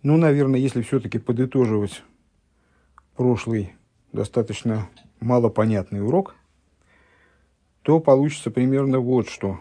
Ну, наверное, если все-таки подытоживать прошлый достаточно малопонятный урок, то получится примерно вот что.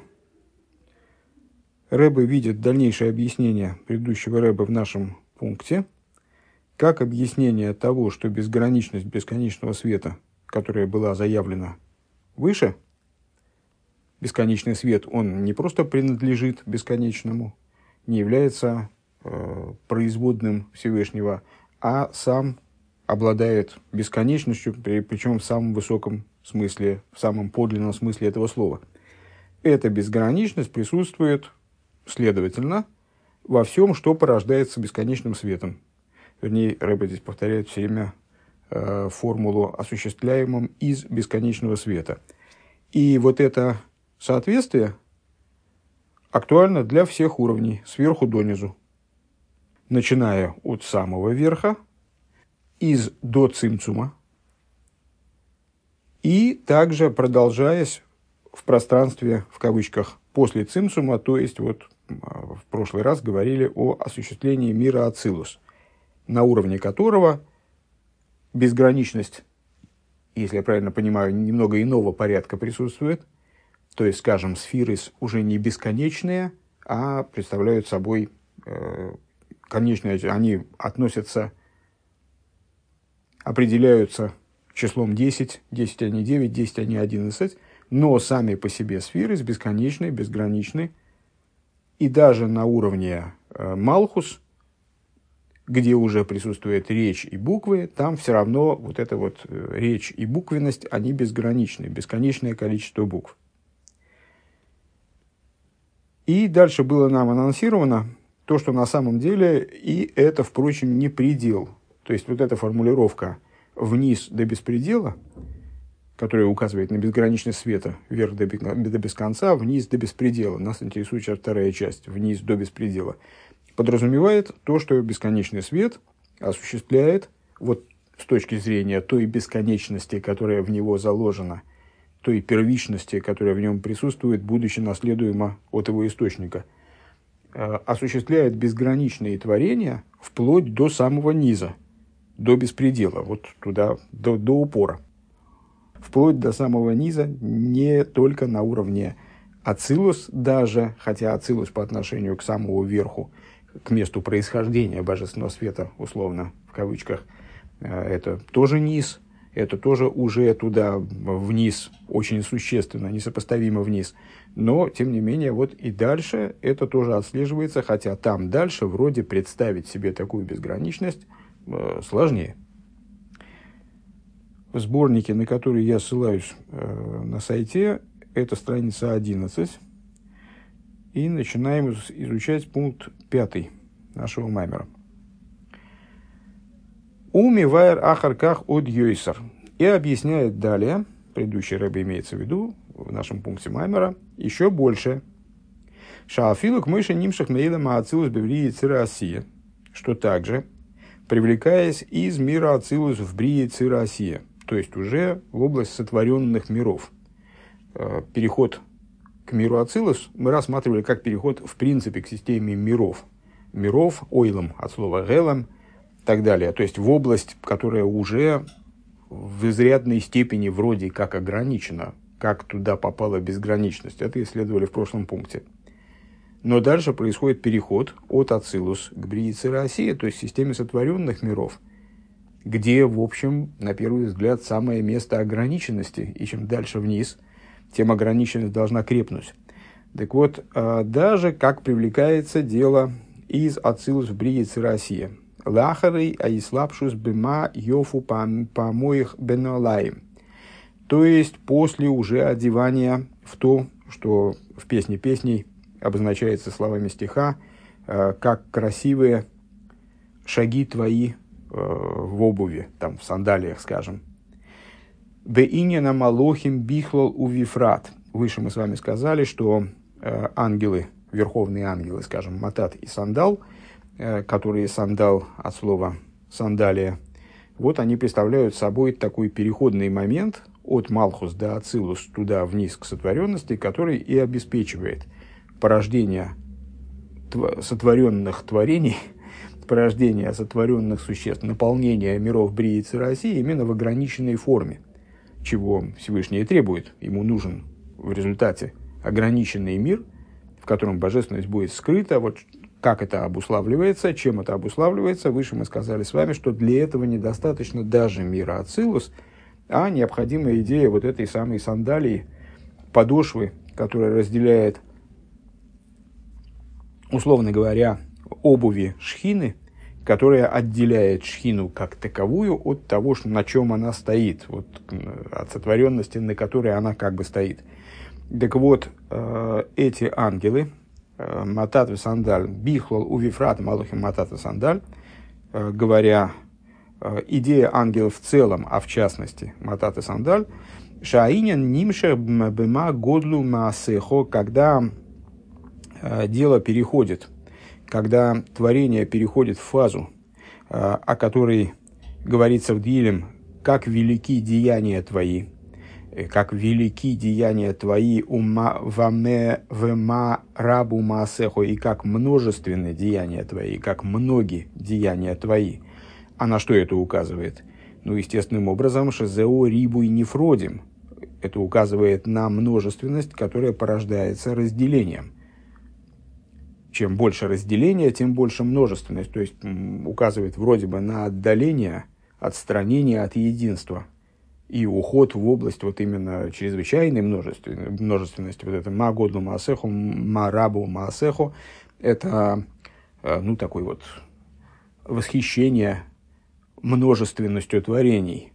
Ребе видит дальнейшее объяснение предыдущего Ребе в нашем пункте как объяснение того, что безграничность бесконечного света, которая была заявлена выше, бесконечный свет, он не просто принадлежит бесконечному, не является производным Всевышнего, а сам обладает бесконечностью, причем в самом высоком смысле, в самом подлинном смысле этого слова. Эта безграничность присутствует, следовательно, во всем, что порождается бесконечным светом. Вернее, Ребе здесь повторяет все время формулу «осуществляемым из бесконечного света». И вот это соответствие актуально для всех уровней, сверху донизу. Начиная от самого верха, до цимцума, и также продолжаясь в пространстве, в кавычках, после цимцума, то есть вот в прошлый раз говорили о осуществлении мира ацилус, на уровне которого безграничность, если я правильно понимаю, немного иного порядка присутствует, то есть, скажем, сферы уже не бесконечные, а представляют собой конечные, они относятся, определяются числом 10, 10 они 9, 10 они 11, но сами по себе сферы бесконечны, безграничны. И даже на уровне Малхус, где уже присутствует речь и буквы, там все равно вот эта вот речь и буквенность, они безграничны, бесконечное количество букв. И дальше было нам анонсировано то, что на самом деле, и это, впрочем, не предел. То есть, вот эта формулировка «вниз до беспредела», которая указывает на безграничность света, вверх до без конца, вниз до беспредела. Нас интересует сейчас вторая часть, вниз до беспредела. Подразумевает то, что бесконечный свет осуществляет, вот с точки зрения той бесконечности, которая в него заложена, той первичности, которая в нем присутствует, будучи наследуема от его источника, осуществляет безграничные творения вплоть до самого низа, до беспредела, вот туда, до упора. Вплоть до самого низа, не только на уровне ацилус даже, хотя ацилус по отношению к самому верху, к месту происхождения божественного света, условно, в кавычках, это тоже низ, это тоже уже туда вниз, очень существенно, несопоставимо вниз. Но, тем не менее, вот и дальше это тоже отслеживается, хотя там дальше вроде представить себе такую безграничность сложнее. В сборнике, на который я ссылаюсь на сайте, это страница 11. И начинаем изучать пункт 5 нашего маймера. Уми вайр ахарках от йойсер. И объясняет далее, предыдущий Ребе имеется в виду, в нашем пункте маймера, еще больше. Шаафилук мыши нимших меила маацилус беврии цира асия. Что также, привлекаясь из мира ацилус в брии цира асия, то есть уже в область сотворенных миров. Переход к миру ацилус мы рассматривали как переход в принципе к системе миров. Миров, ойлом, от слова гелам, и так далее. То есть в область, которая уже в изрядной степени вроде как ограничена, как туда попала безграничность. Это исследовали в прошлом пункте. Но дальше происходит переход от ацилус к брии цира асия, то есть системе сотворенных миров, где, в общем, на первый взгляд, самое место ограниченности, и чем дальше вниз, тем ограниченность должна крепнуть. Так вот, даже как привлекается дело из ацилус в брии цира асия. Лахарей аислапшус бема йофу помоих бенолаим. То есть, после уже одевания в то, что в песне песней обозначается словами стиха, как красивые шаги твои в обуви, там, в сандалиях, скажем. Беиньяна малохим бихлол увифрат. Выше мы с вами сказали, что ангелы, верховные ангелы, скажем, матат и сандал, которые сандал от слова сандалия, вот они представляют собой такой переходный момент от Малхус до Ацилус туда вниз к сотворенности, который и обеспечивает порождение сотворенных творений порождения сотворенных существ, наполнения миров Брии России именно в ограниченной форме, чего Всевышний и требует. Ему нужен в результате ограниченный мир, в котором божественность будет скрыта. Вот как это обуславливается, чем это обуславливается. Выше мы сказали с вами, что для этого недостаточно даже мира Ацилус, а необходима идея вот этой самой сандалии, подошвы, которая разделяет, условно говоря, обуви шхины, которая отделяет шхину как таковую от того, на чем она стоит, вот, от сотворенности, на которой она как бы стоит. Так вот, эти ангелы, Матат Сандаль, Бихлол Увифрат Малухим Матат Сандаль, говоря, идея ангелов в целом, а в частности Матат Сандаль, Шаинен Нимшер Бема Годлу Маасехо, когда дело переходит, когда творение переходит в фазу, о которой говорится в Дилем, как велики деяния твои, как велики деяния твои вема рабу маасехо, и как множественны деяния твои, как многие деяния твои. А на что это указывает? Ну, естественным образом, шезео рибу и нефродим. Это указывает на множественность, которая порождается разделением. Чем больше разделения, тем больше множественность. То есть указывает вроде бы на отдаление, отстранение от единства и уход в область вот именно чрезвычайной множественности. Вот это ма годлу маасеху, ма рабу маасеху. Это ну, такое вот восхищение множественностью творений.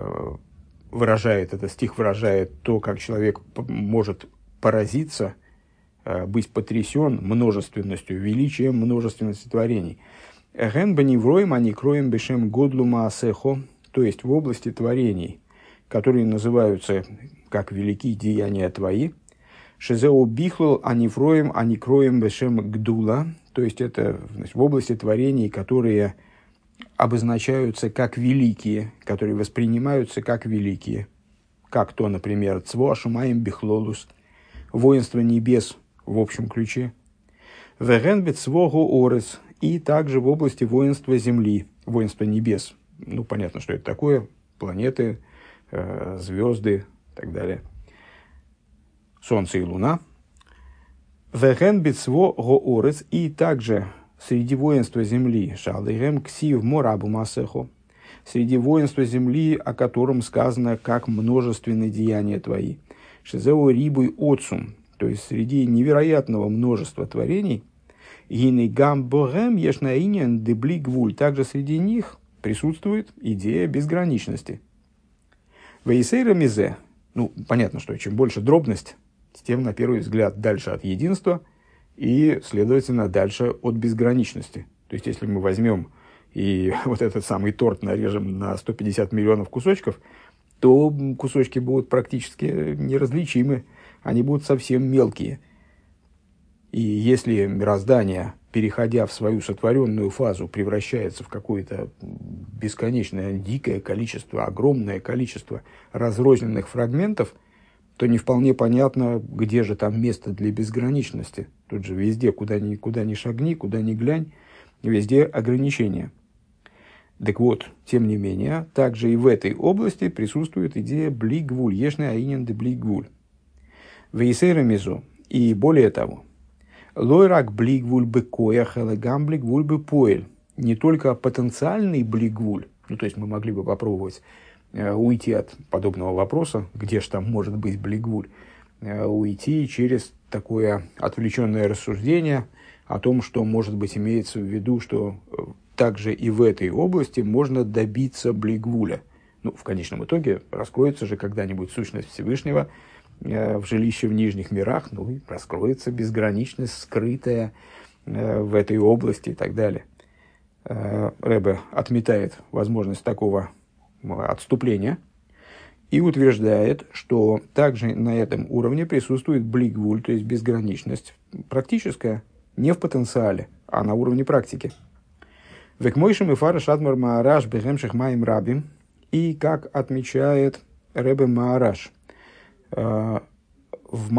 Этот стих выражает то, как человек может поразиться, быть потрясен множественностью, величием множественности творений. Ген беневроем аникроем бешем годлу маасехо, то есть в области творений, которые называются как великие деяния твои. Шезеу бихлол анифроем аникроем бешем гдула, то есть это, значит, в области творений, которые обозначаются как великие, которые воспринимаются как великие, как то, например, цво шумаем бихлолус, воинство небес в общем ключе, веген бецво гоорес, и также в области воинства земли, воинства небес. Ну, понятно, что это такое, планеты, звезды и так далее, Солнце и Луна. Веген бецво гоорес, и также среди воинства земли, шалдейгем ксив морабу масехо, среди воинства земли, о котором сказано, как множественные деяния твои. Шезео рибуй отцум, то есть среди невероятного множества творений, гиней гам богем ешнаинен дебли гвуль, также среди них присутствует идея безграничности. Вейсейра мизе, ну, понятно, что чем больше дробность, тем, на первый взгляд, дальше от единства и, следовательно, дальше от безграничности. То есть, если мы возьмем и вот этот самый торт нарежем на 150 миллионов кусочков, то кусочки будут практически неразличимы, они будут совсем мелкие. И если мироздание, переходя в свою сотворенную фазу, превращается в какое-то бесконечное, дикое количество, огромное количество разрозненных фрагментов, то не вполне понятно, где же там место для безграничности. Тут же везде, куда ни шагни, куда ни глянь, везде ограничения. Так вот, тем не менее, также и в этой области присутствует идея блигвуль, ешный аинен де блигвуль. Вейсейра мизу. И более того, лойрак блигвуль бы коях, элегам блигвуль бы поэль. Не только потенциальный блигвуль, ну, то есть мы могли бы попробовать уйти от подобного вопроса, где же там может быть блигвуль, уйти через такое отвлеченное рассуждение о том, что, может быть, имеется в виду, что также и в этой области можно добиться блигвуля. Ну, в конечном итоге раскроется же когда-нибудь сущность Всевышнего в жилище в нижних мирах, ну и раскроется безграничность, скрытая в этой области и так далее. Ребе отметает возможность такого отступления и утверждает, что также на этом уровне присутствует блигвуль, то есть безграничность практическая, не в потенциале, а на уровне практики. Векмойшим и фара шадмар маараш бегемших маим рабим, и как отмечает Ребе Маараш в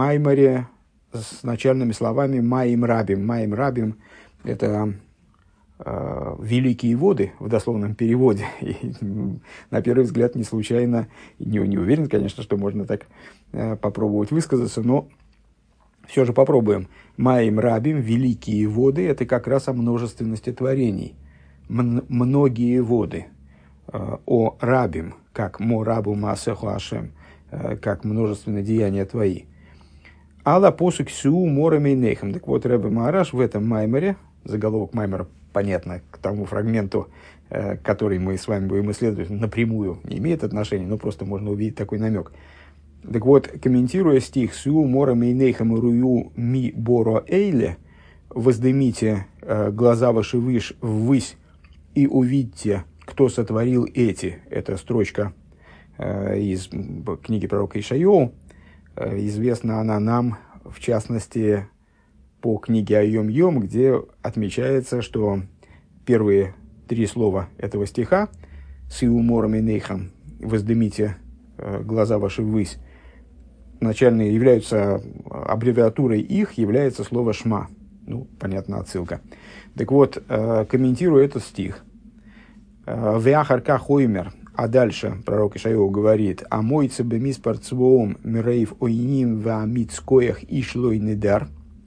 Маймаре с начальными словами «Маим рабим». «Маим рабим» — это великие воды в дословном переводе. И, на первый взгляд, не случайно, не уверен, конечно, что можно так попробовать высказаться, но все же попробуем. Маим рабим, великие воды, это как раз о множественности творений. Многие воды. О рабим, как мо рабу маасеху ашем, как множественные деяния твои. Алла посук су морами нейхам. Так вот, Ребе Маараш в этом маймере, заголовок маймера, понятно, к тому фрагменту, который мы с вами будем исследовать, напрямую не имеет отношения, но просто можно увидеть такой намек. Так вот, комментируя стих «Су морами нейхам рую ми боро эйле», «Воздымите глаза ваши ввысь и увидьте, кто сотворил эти». Это строчка из книги пророка Ишайяу. Известна она нам, в частности, по книге Айом-Йом, где отмечается, что первые 3 слова этого стиха «Сиу морами нейхам», «Воздымите глаза ваши ввысь», начальные являются, аббревиатурой их является слово «шма». Ну, понятно, отсылка. Так вот, комментируя этот стих, «Веахарка хоймер», а дальше пророк Ишайяу говорит: «А мойце бемиспар цвоом мирейв ойним ваамитскоях ишлой недар».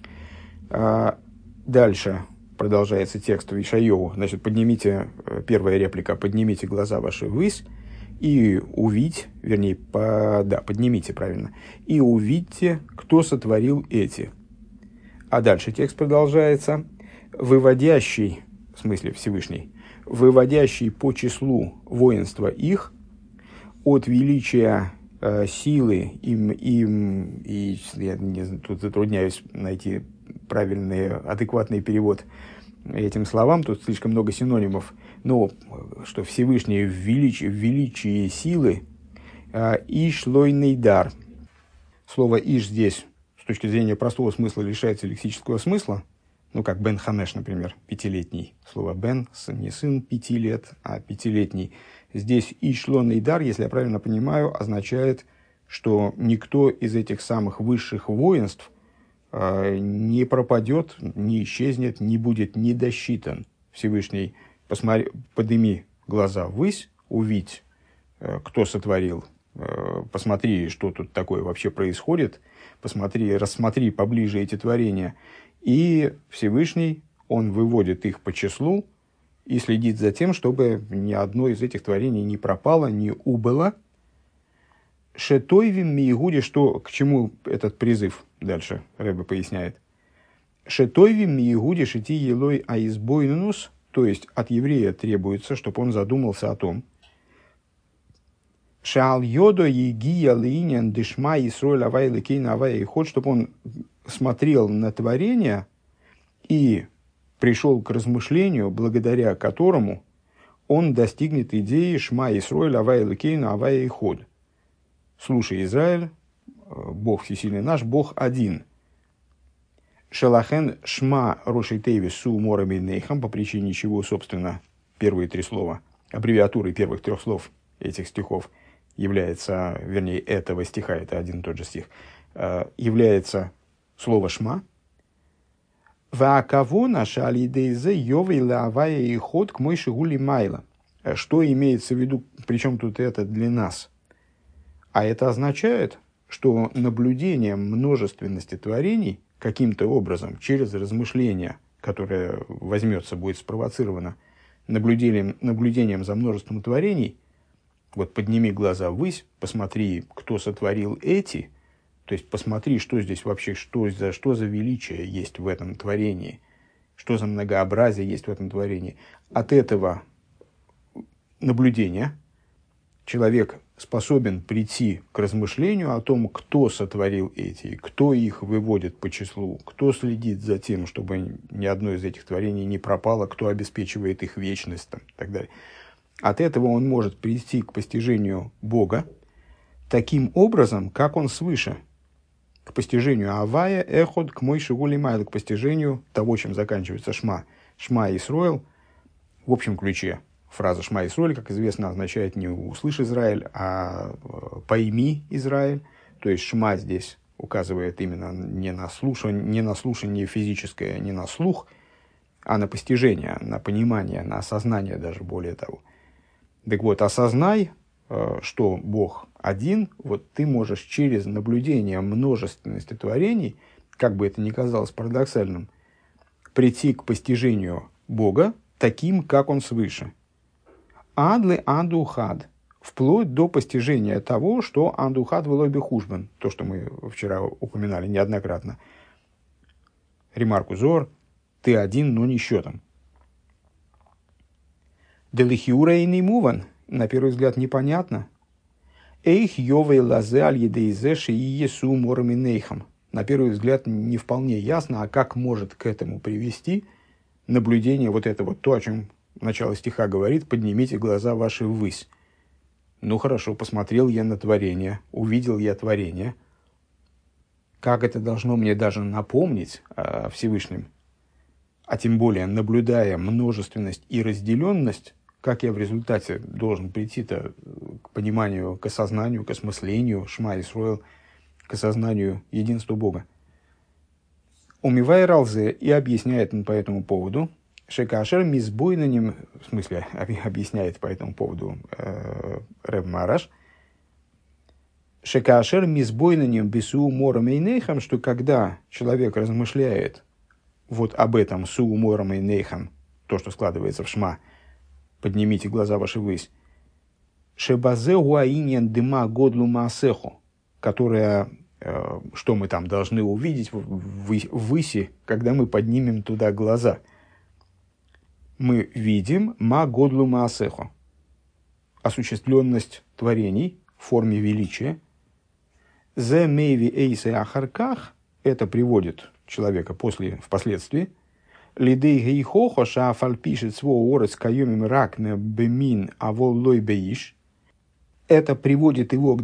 Дальше продолжается текст в Ишайяу. Значит, первая реплика: «Поднимите глаза ваши ввысь и увидь», вернее, поднимите, правильно, «и увидьте, кто сотворил эти». А дальше текст продолжается: «Выводящий», в смысле Всевышний, «выводящий по числу воинства их от величия силы им и я тут затрудняюсь найти правильный, адекватный перевод этим словам, тут слишком много синонимов, но что Всевышний в величии силы иш лойный дар». Слово «иш» здесь с точки зрения простого смысла лишается лексического смысла, ну, как Бен Хамеш, например, 5-летний. Слово Бен, не сын 5 лет, а 5-летний. Здесь «ишлонный дар», если я правильно понимаю, означает, что никто из этих самых высших воинств не пропадет, не исчезнет, не будет недосчитан. Всевышний, подыми глаза ввысь, увидь, кто сотворил, посмотри, что тут такое вообще происходит, рассмотри поближе эти творения. И Всевышний, он выводит их по числу и следит за тем, чтобы ни одно из этих творений не пропало, не убыло. Шетойвим миигуди, что к чему этот призыв? Дальше Ребе поясняет. Шетойвим миигуди шити елой аизбойнус, то есть от еврея требуется, чтобы он задумался о том, шаал йодо егия линьян дышма исроль авай лекейна авай ход, чтобы он смотрел на творение и пришел к размышлению, благодаря которому он достигнет идеи «Шма Исроэль, Авай Элокейну, Авай Эход». «Слушай, Израиль, Бог всесильный наш, Бог один». «Шелахен Шма Рошей Тейвис Су Морами Нейхам», по причине чего, собственно, первые 3 слова, аббревиатурой первых 3 слов этих стихов является, вернее, этого стиха, это один и тот же стих, является слово «шма». «Ваакавона шалидейзе йовей лаавая и ход к мой шигули майла». Что имеется в виду, причем тут это для нас? А это означает, что наблюдением множественности творений каким-то образом, через размышление, которое возьмется, будет спровоцировано наблюдением за множеством творений, вот подними глаза ввысь, посмотри, кто сотворил эти, то есть посмотри, что здесь вообще, что за величие есть в этом творении, что за многообразие есть в этом творении. От этого наблюдения человек способен прийти к размышлению о том, кто сотворил эти, кто их выводит по числу, кто следит за тем, чтобы ни одно из этих творений не пропало, кто обеспечивает их вечность там, и так далее. От этого он может прийти к постижению Бога таким образом, как он свыше, к постижению Авая, Эход, к Мой Шигули Майл, к постижению того, чем заканчивается Шма. Шма Исроэл, в общем ключе. Фраза «Шма Исроэль», как известно, означает не «услышь, Израиль», а «пойми, Израиль». То есть «Шма» здесь указывает именно не на слушание физическое, не на слух, а на постижение, на понимание, на осознание даже более того. Так вот, осознай, что Бог один, вот ты можешь через наблюдение множественности творений, как бы это ни казалось парадоксальным, прийти к постижению Бога таким, как Он свыше. Адлы андухад, вплоть до постижения того, что андухад велой бехушбан, то, что мы вчера упоминали неоднократно. Ремарку Зор, ты один, но не счетом. Делихиура и муван, на первый взгляд непонятно. Эйх йовей лазе аль едейзеши и есу морминейхам. На первый взгляд не вполне ясно, а как может к этому привести наблюдение вот это вот, то, о чем начало стиха говорит, поднимите глаза ваши ввысь. Ну хорошо, посмотрел я на творение, увидел я творение. Как это должно мне даже напомнить о Всевышнем? А тем более, наблюдая множественность и разделенность, как я в результате должен прийти-то к пониманию, к осознанию, к осмыслению Шма Исроэл, к осознанию единства Бога. Умивай Ралзе и объясняет по этому поводу, Шекашер мизбойнаним, в смысле, объясняет по этому поводу Реб Мараш, Шекашер мизбойнаним бису мором и нейхам, что когда человек размышляет вот об этом су мором и нейхам, то, что складывается в Шма, поднимите глаза ваши ввысь, Шебазе уаинен дыма годлу маасеху, которая, что мы там должны увидеть ввыси, когда мы поднимем туда глаза. Мы видим ма годлу маасеху, осуществленность творений в форме величия. Зе мейви эйсе ахарках, это приводит человека впоследствии. Лидей гейхохо шафаль пишет свой орец кайомим ракме бемин авол лой беиш. Это приводит его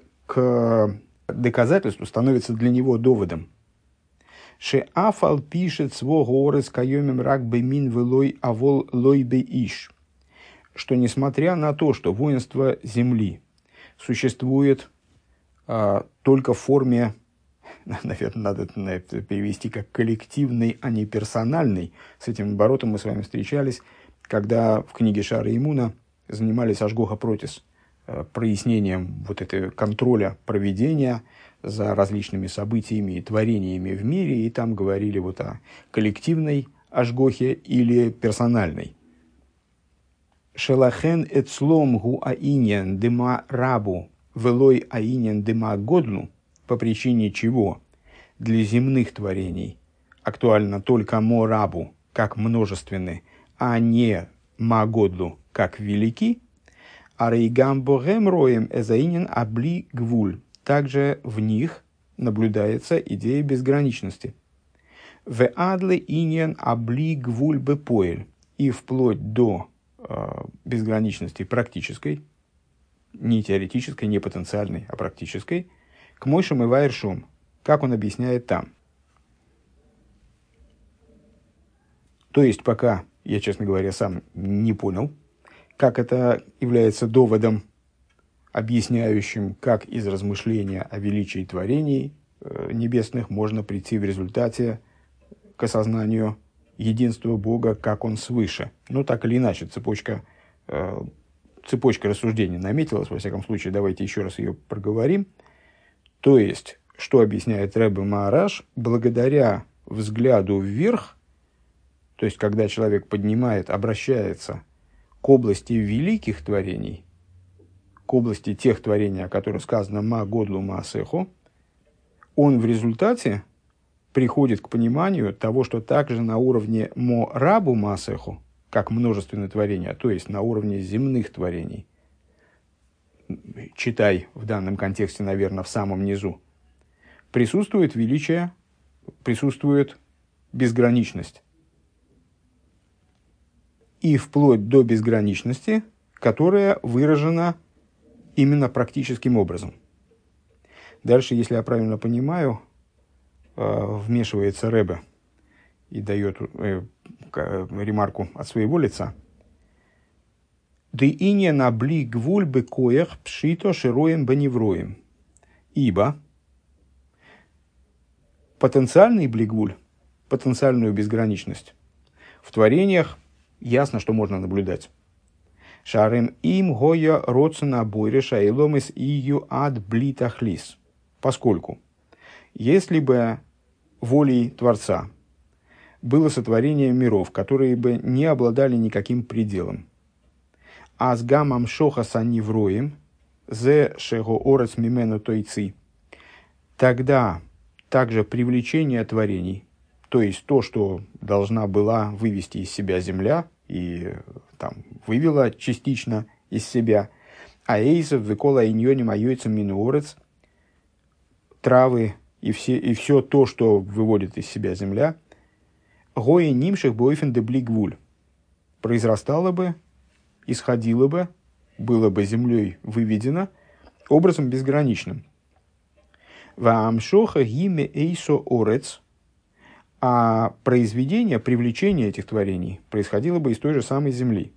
к доказательству, становится для него доводом. Ше афал пишет свой орец кайомим рак бемин велой авол лой беиш. Что несмотря на то, что воинство земли существует только в форме, наверное, надо это перевести как коллективный, а не персональный. С этим оборотом мы с вами встречались, когда в книге Шара Имуна занимались Ашгоха Протис, прояснением вот этого контроля проведения за различными событиями и творениями в мире, и там говорили вот о коллективной Ашгохе или персональной. Шелахен эцлом гу аиньян дема рабу велой аиньян дема годлу, по причине чего для земных творений актуально только мо рабу, как множественны, а не ма годлу, как велики, а рейгам богем роем эзаинен абли гвуль. Также в них наблюдается идея безграничности. В адле иньян абли гвуль бепоэль. И вплоть до безграничности практической, не теоретической, не потенциальной, а практической, к Мойшем и Вайершум, как он объясняет там. То есть, пока я, честно говоря, сам не понял, как это является доводом, объясняющим, как из размышления о величии творений небесных можно прийти в результате к осознанию единства Бога, как Он свыше. Ну, так или иначе, цепочка рассуждений наметилась, во всяком случае, давайте еще раз ее проговорим. То есть, что объясняет Ребе Маараш, благодаря взгляду вверх, то есть, когда человек обращается к области великих творений, к области тех творений, о которых сказано «ма годлу маасеху», он в результате приходит к пониманию того, что также на уровне «мо рабу маасеху», как множественное творение, то есть на уровне земных творений, читай в данном контексте, наверное, в самом низу, присутствует величие, присутствует безграничность. И вплоть до безграничности, которая выражена именно практическим образом. Дальше, если я правильно понимаю, вмешивается Ребе и дает ремарку от своего лица. «Ды на бли гвуль бекоях пшито широем беневроем». Ибо потенциальный блигвуль, потенциальную безграничность, в творениях ясно, что можно наблюдать. Шарем им гоя родсена бойреша и ломис ию ад блитахлис. Поскольку, если бы волей Творца было сотворение миров, которые бы не обладали никаким пределом, а с гамам шоха санивроем, зе шего орец мимену тойци, тогда также привлечение творений, то есть то, что должна была вывести из себя земля, и там вывела частично из себя, а эйсов векола иньоним айойцем минуорец, травы и все то, что выводит из себя земля, гои нимших бойфен де блигвуль, произрастало бы, исходило бы, было бы землей выведено образом безграничным. Ваамшоха гиме эйсо орец, а произведение, привлечение этих творений происходило бы из той же самой земли.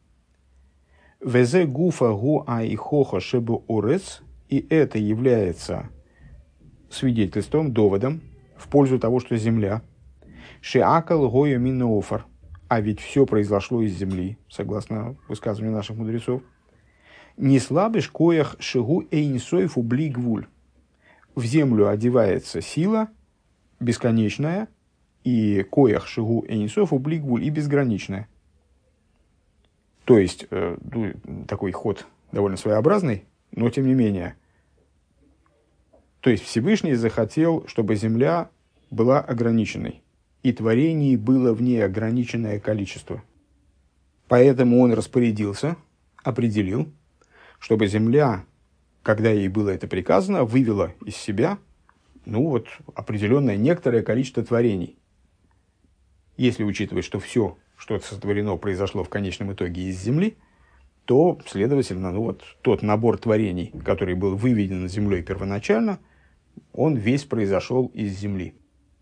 Везе гуфа гу аихоха шебу орец, и это является свидетельством, доводом в пользу того, что земля. Шеакал гою минофар, а ведь все произошло из земли, согласно высказыванию наших мудрецов. Не слабыш коях шигу эйнсойфу блигвуль. В землю одевается сила бесконечная, и коях шигу эйнсойфу блигвуль, и безграничная. То есть, такой ход довольно своеобразный, но тем не менее. То есть, Всевышний захотел, чтобы земля была ограниченной, и творений было в ней ограниченное количество. Поэтому он распорядился, определил, чтобы земля, когда ей было это приказано, вывела из себя определенное некоторое количество творений. Если учитывать, что все, что сотворено, произошло в конечном итоге из земли, то, следовательно, тот набор творений, который был выведен землей первоначально, он весь произошел из земли.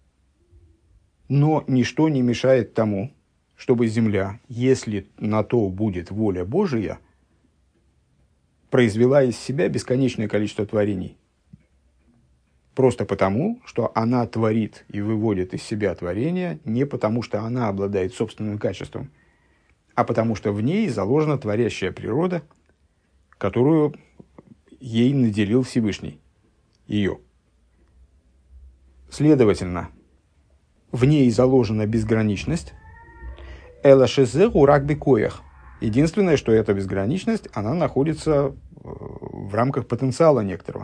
Но ничто не мешает тому, чтобы земля, если на то будет воля Божия, произвела из себя бесконечное количество творений. Просто потому, что она творит и выводит из себя творения не потому, что она обладает собственным качеством, а потому что в ней заложена творящая природа, которую ей наделил Всевышний. Ее. Следовательно, в ней заложена безграничность. Эла шезеру рагби коях. Единственное, что эта безграничность, она находится в рамках потенциала некоторого.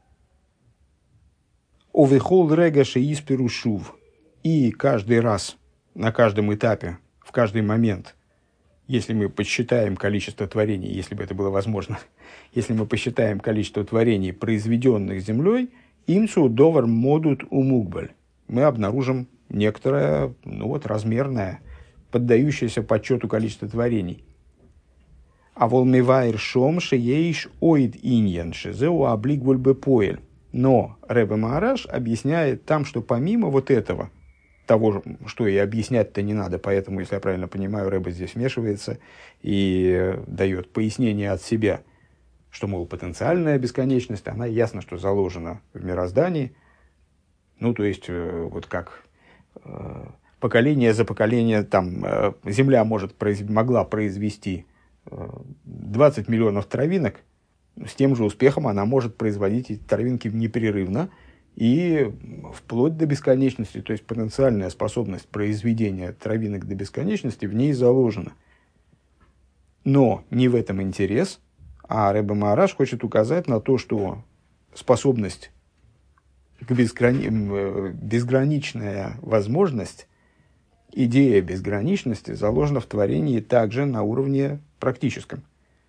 Овехол рега шеиспиру шув. И каждый раз, на каждом этапе, в каждый момент, если мы посчитаем количество творений, если бы это было возможно, если мы посчитаем количество творений, произведенных землей, имцу довар модут умукбаль, мы обнаружим некоторое, размерное, поддающееся подсчету количество творений. А волмивайр шом шеейш оид иньян шезеу облигвуль бепоэль. Но Ребе Маараш объясняет там, что помимо вот этого, того, что и объяснять-то не надо, поэтому, если я правильно понимаю, Ребе здесь вмешивается и дает пояснение от себя, что, мол, потенциальная бесконечность, она ясно, что заложена в мироздании. То есть, как поколение за поколение, Земля могла произвести 20 миллионов травинок, с тем же успехом она может производить эти травинки непрерывно и вплоть до бесконечности. То есть потенциальная способность произведения травинок до бесконечности в ней заложена. Но не в этом интерес, а Ребе Маараш хочет указать на то, что способность к безграничная возможность, идея безграничности заложена в творении также на уровне практическом.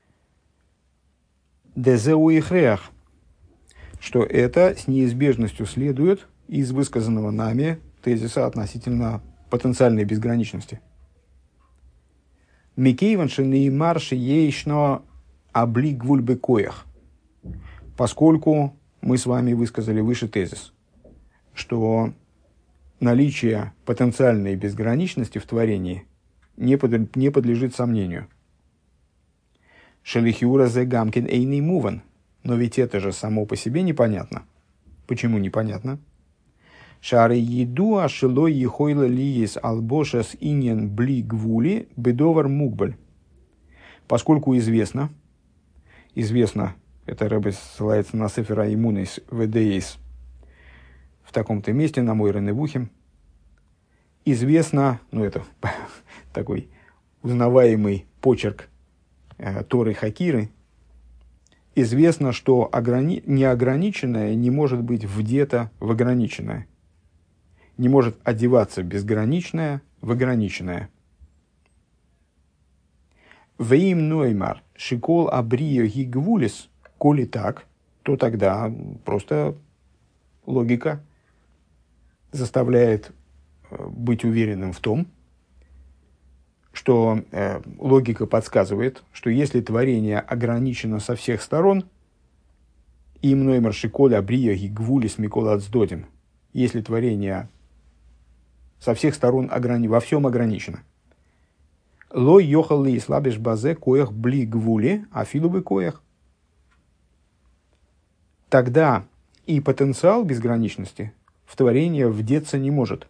Дезеу и хреах, что это с неизбежностью следует из высказанного нами тезиса относительно потенциальной безграничности. Микейванши неймарши ейшно облигвуль бекоях, поскольку мы с вами высказали выше тезис, что наличие потенциальной безграничности в творении не подлежит сомнению. Шелихиура зе гамкин эйный муван. Но ведь это же само по себе непонятно. Почему непонятно? Шары еду ашилой ехойла лиес албошас иньян бли гвули бедовар мукбаль. Поскольку известно, это Ребе ссылается на Сефера Имунис ВДС в таком-то месте, на Мойре Невухим, известно, это такой узнаваемый почерк Торы Хакиры, известно, что неограниченное не может быть вдето в ограниченное, не может одеваться безграничное в ограниченное. Веим ноймар шикол абрио гигвулис, коли так, то тогда просто логика заставляет быть уверенным в том, что логика подсказывает, что если творение ограничено со всех сторон, им ноймар шикол абрио гигвулис микол ацдодим, если творение со всех сторон во всем ограничено, лой йохал ли слабиш базе коях бли гвули, а филубы коях. Тогда и потенциал безграничности в творение вдеться не может.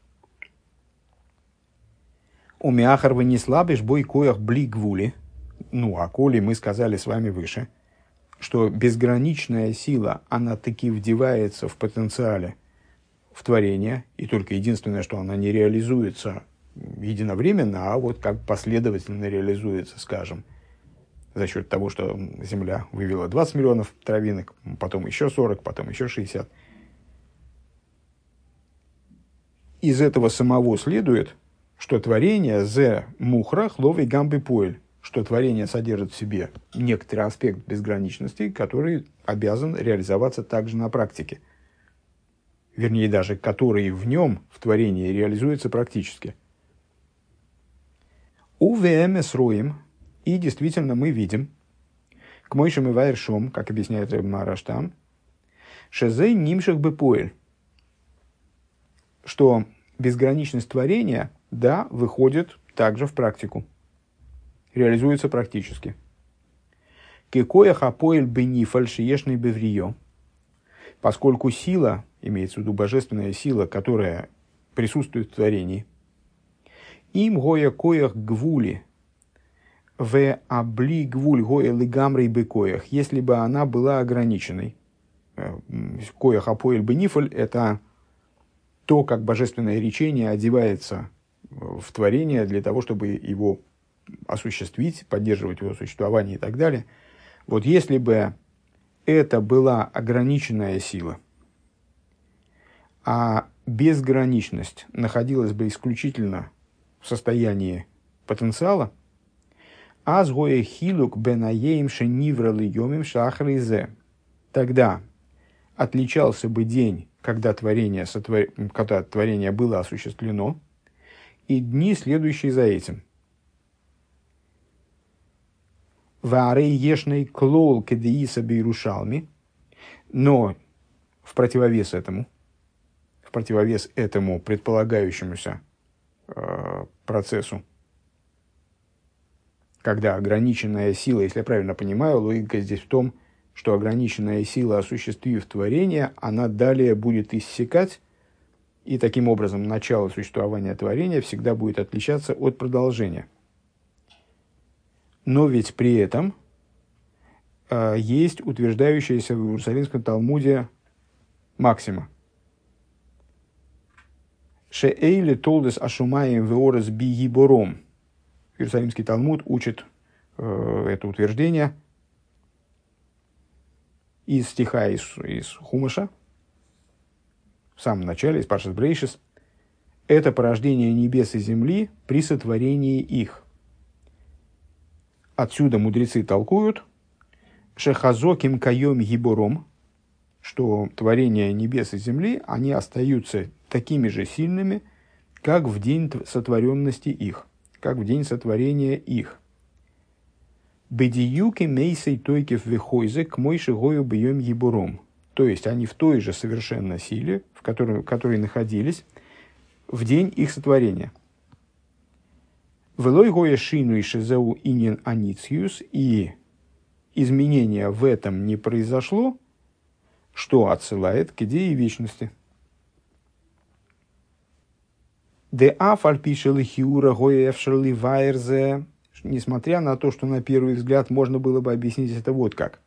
У мяхарва не слабиш бой коях бли гвули. А коли мы сказали с вами выше, что безграничная сила, она таки вдевается в потенциале в творение, и только единственное, что она не реализуется единовременно, а вот как последовательно реализуется, скажем, за счет того, что Земля вывела 20 миллионов травинок, потом еще 40, потом еще 60. Из этого самого следует, что творение зе мухрах ловей гамбы поэль, что творение содержит в себе некоторый аспект безграничности, который обязан реализоваться также на практике. Вернее, даже который в нем, в творении, реализуется практически. УВМС роем, и действительно мы видим, к Мойшем и Вайершом, как объясняет Ребе Мараш там, шезей нимших бепоэль, что безграничность творения, да, выходит также в практику, реализуется практически. Кекоях апоэль бенифаль шиешный беврио, поскольку сила, имеется в виду божественная сила, которая присутствует в творении, им гоя коях гвули, в абли гвуль гоя лигамрей бекоях, если бы она была ограниченной. Коях апоэль бенифаль – это то, как божественное речение одевается в творение для того, чтобы его осуществить, поддерживать его существование и так далее. Вот если бы это была ограниченная сила, а безграничность находилась бы исключительно в состоянии потенциала, азгоя хилук бенаеем шенивралы йомим шахризе, тогда отличался бы день, когда творение было осуществлено, и дни, следующие за этим. Ваарей ешный клол кедеиса бейрушалми, но в противовес этому предполагающемуся процессу, когда ограниченная сила, если я правильно понимаю, логика здесь в том, что ограниченная сила, осуществив творение, она далее будет иссякать, и таким образом начало существования творения всегда будет отличаться от продолжения. Но ведь при этом есть утверждающаяся в Иерусалимском Талмуде максима. Шеэйли толдес ашумаем веорес би гибором. Иерусалимский Талмуд учит это утверждение из стиха из Хумаша, в самом начале, из Паршас Брейшис. Это порождение небес и земли при сотворении их. Отсюда мудрецы толкуют шехазоким кайом гибором, что творения небес и земли, они остаются такими же сильными, как в день сотворенности их, как в день сотворения их. Бедиюки мейсей тойкев вехойзе к мойши гою бьем гибором. То есть они в той же совершенно силе, в которой находились в день их сотворения. Велой гоя шину и шизеу инин анициус, и изменения в этом не произошло, что отсылает к идее вечности. Де афаль пишет хиура гоевшерли вайрзе. Несмотря на то, что на первый взгляд можно было бы объяснить это вот как.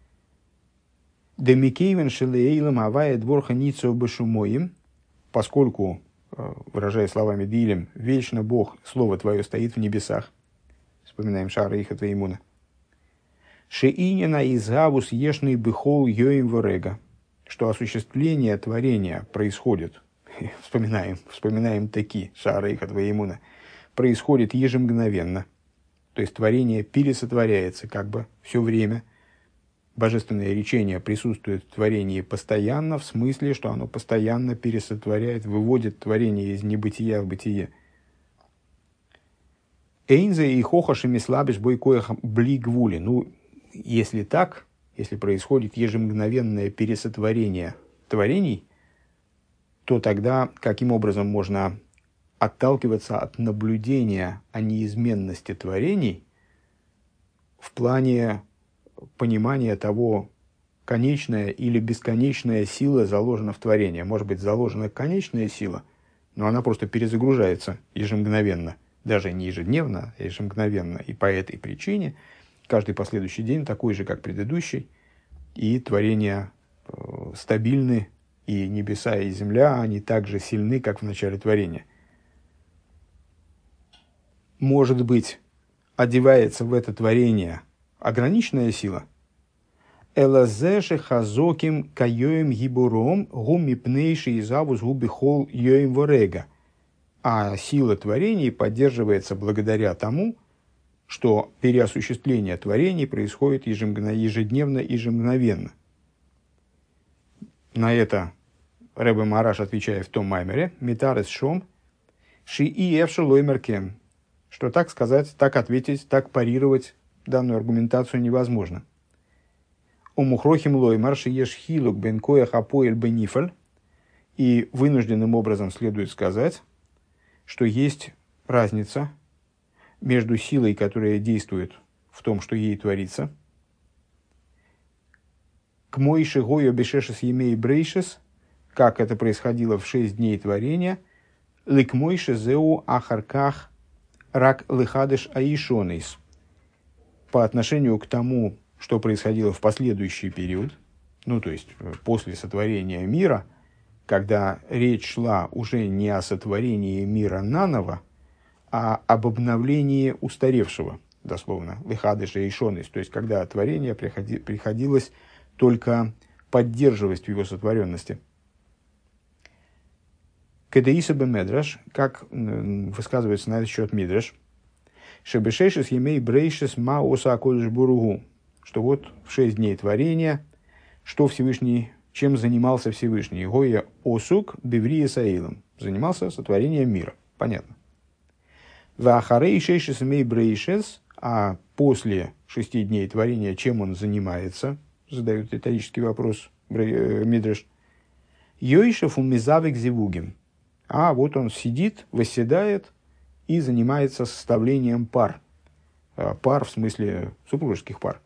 Де микейвен шелейлем авая дворха ницо бешумоим. Поскольку, выражая словами Дилем, вечно Бог, слово твое стоит в небесах. Вспоминаем Шара Иха Твеймуна. Шеинина изгавус ешный бихол йоим ворега. Что осуществление творения происходит, вспоминаем таки Шара Иха Твеймуна, происходит ежемгновенно. То есть творение пересотворяется как бы все время. Божественное речение присутствует в творении постоянно, в смысле, что оно постоянно пересотворяет, выводит творение из небытия в бытие. Эйнзе и хохашами слабишь бойкоях блигвули. Ну, если так, если происходит ежемгновенное пересотворение творений, то тогда каким образом можно отталкиваться от наблюдения о неизменности творений в плане понимания того, конечная или бесконечная сила заложена в творении. Может быть, заложена конечная сила, но она просто перезагружается ежемгновенно. Даже не ежедневно, а ежемгновенно. И по этой причине каждый последующий день такой же, как предыдущий, и творения стабильны, и небеса, и земля, они так же сильны, как в начале творения. Может быть, одевается в это творение ограниченная сила. Элазеше хазоким каёем гибуром гуми пнейши изавус губихол йоем ворега. А сила творений поддерживается благодаря тому, что переосуществление творений происходит ежедневно, ежемгновенно. На это Ребе Мараш отвечает в том маймере «Митарес шом ши и эвшелоймеркем», что так сказать, так ответить, так парировать данную аргументацию невозможно. «Умухрохим лоймар ши еш хилук бен коях апоэль бенифаль», и вынужденным образом следует сказать, что есть разница между силой, которая действует в том, что ей творится, к моише гойо бешешес емей брейшес, как это происходило в 6 дней творения, лик моише зеу ахарках рак лихадыш аишонейс, по отношению к тому, что происходило в последующий период, ну то есть после сотворения мира, когда речь шла уже не о сотворении мира наново, а об обновлении устаревшего, дословно, лихадыш аишонейс, то есть когда творение приходилось только поддерживать в его сотворенности. Кедаиса бе медраш, как высказывается на этот счет мидраш, шебешешес емей брейшес маоса акодыш буругу, что вот в 6 дней творения, что Всевышний, чем занимался Всевышний? Гоя осук беврия саилом, занимался сотворением мира, понятно. Вахарей шешес емей брейшес, а после 6 дней творения, чем он занимается, задает риторический вопрос мидраш, йойшев умизавик зевугим. А вот он сидит, восседает и занимается составлением пар. Пар в смысле супружеских пар.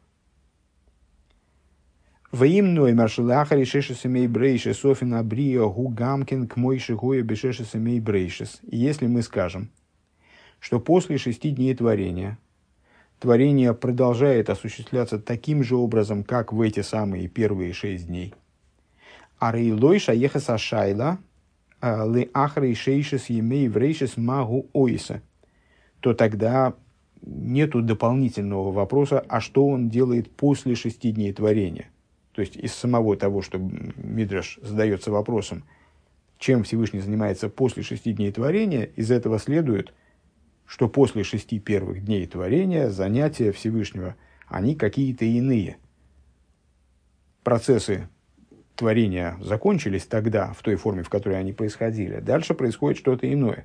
Ваимной маршалахари шешесемей брейшес софина брио гугамкин к мойши гоя бешешесемей брейшес. Если мы скажем, что после 6 дней творение продолжает осуществляться таким же образом, как в эти самые первые 6 дней. Арейлой шаеха шайла ли ахрей шейшес емей врейшес магу ойса, то тогда нету дополнительного вопроса, а что он делает после 6 дней творения. То есть из самого того, что мидраш задается вопросом, чем Всевышний занимается после 6 дней творения, из этого следует, что после 6 первых дней творения занятия Всевышнего, они какие-то иные. Процессы творения закончились тогда, в той форме, в которой они происходили. Дальше происходит что-то иное.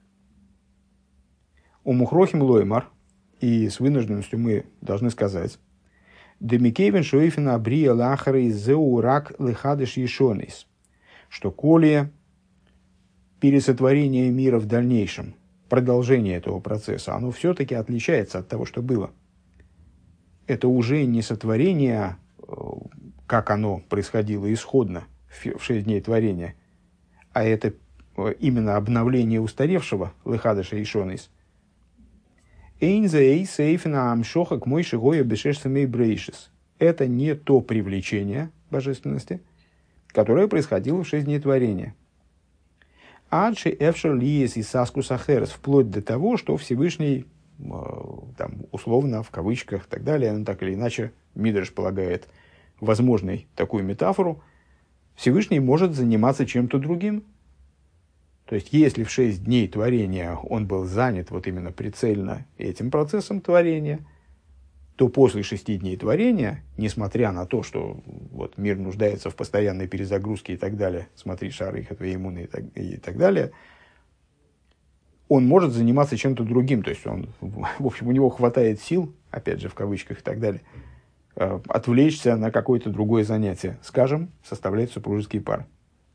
У мухрохим лоймар, и с вынужденностью мы должны сказать, демикевен шоифина брия лахары зеурак лихадыш ешонис, что коли пересотворение мира в дальнейшем, продолжение этого процесса, оно все-таки отличается от того, что было. Это уже не сотворение, как оно происходило исходно в 6 дней творения, а это именно обновление устаревшего, лехадыша и шонис. Эйнзей сейфна амшоха к мой шигоя бешешсамей брейшис. Это не то привлечение божественности, которое происходило в 6 дней творения. Адши эфшер лиес и саскус ахерес, вплоть до того, что Всевышний, там, условно, в кавычках и так далее, ну, так или иначе, Мидраш полагает возможной такую метафору, Всевышний может заниматься чем-то другим. То есть, если в 6 дней творения он был занят вот именно прицельно этим процессом творения, то после 6 дней творения, несмотря на то, что вот, мир нуждается в постоянной перезагрузке и так далее, смотри, шары их иммуны и так далее, он может заниматься чем-то другим. То есть, он, в общем, у него хватает сил, опять же, в кавычках и так далее, отвлечься на какое-то другое занятие, скажем, составлять супружеские пары.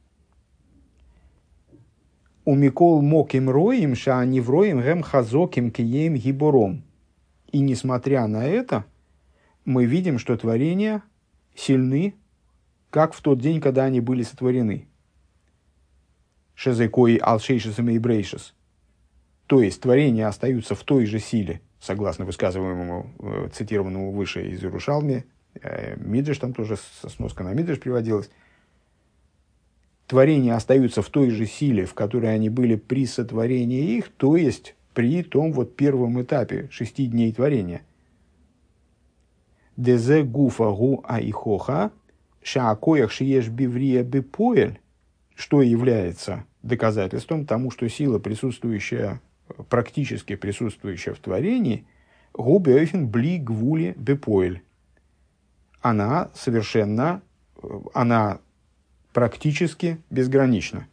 У Микол моким роим, ша они вроим гэм хазоким кием гибором. И несмотря на это, мы видим, что творения сильны, как в тот день, когда они были сотворены. Шезекой алшейшесом и брейшес. То есть творения остаются в той же силе, согласно высказываемому, цитированному выше из Иерушалми, Мидраш там тоже сноска на Мидраш приводилась. Творения остаются в той же силе, в которой они были при сотворении их, то есть при том вот первом этапе 6 дней творения. Дезе гуфа гу аихоха шаакоях шиеш биврия бипоэль, что является доказательством тому, что сила, присутствующая, практически присутствующая в творении, губеофен бли гвули бипоэль. Она совершенно, она практически безгранична.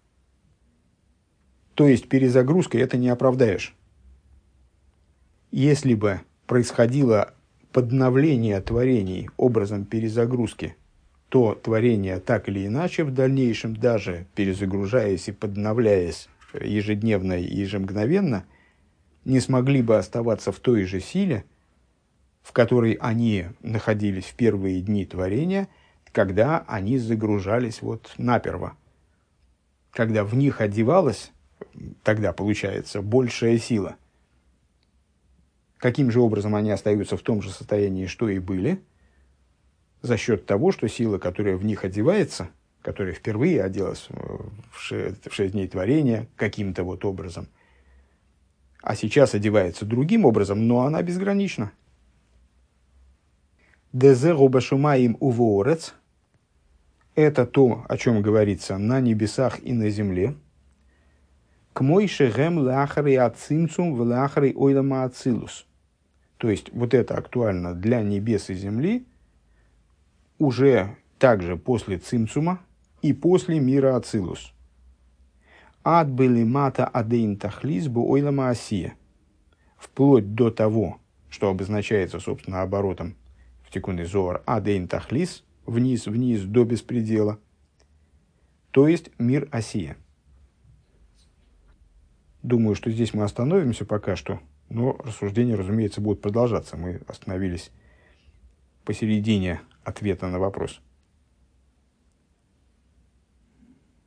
То есть перезагрузкой это не оправдаешь. Если бы происходило подновление творений образом перезагрузки, то творения так или иначе в дальнейшем, даже перезагружаясь и подновляясь ежедневно и ежемгновенно, не смогли бы оставаться в той же силе, в которой они находились в первые дни творения, когда они загружались вот наперво. Когда в них одевалась, тогда получается большая сила. Каким же образом они остаются в том же состоянии, что и были? За счет того, что сила, которая в них одевается, которая впервые оделась в 6 дней творения каким-то вот образом, а сейчас одевается другим образом, но она безгранична. Дезе робашумаим уворец – это то, о чем говорится на небесах и на земле. К мойше гэм лахари ацимцум в лахари ойлама ацилус. То есть, вот это актуально для небес и земли уже также после цимцума и после мира ацилус. Ад были мата адейн тахлис бу ойлама асия. Вплоть до того, что обозначается, собственно, оборотом в тикуне зоар адейн тахлис, вниз до беспредела, то есть мир асия. Думаю, что здесь мы остановимся пока что, но рассуждения, разумеется, будут продолжаться. Мы остановились посередине ответа на вопрос.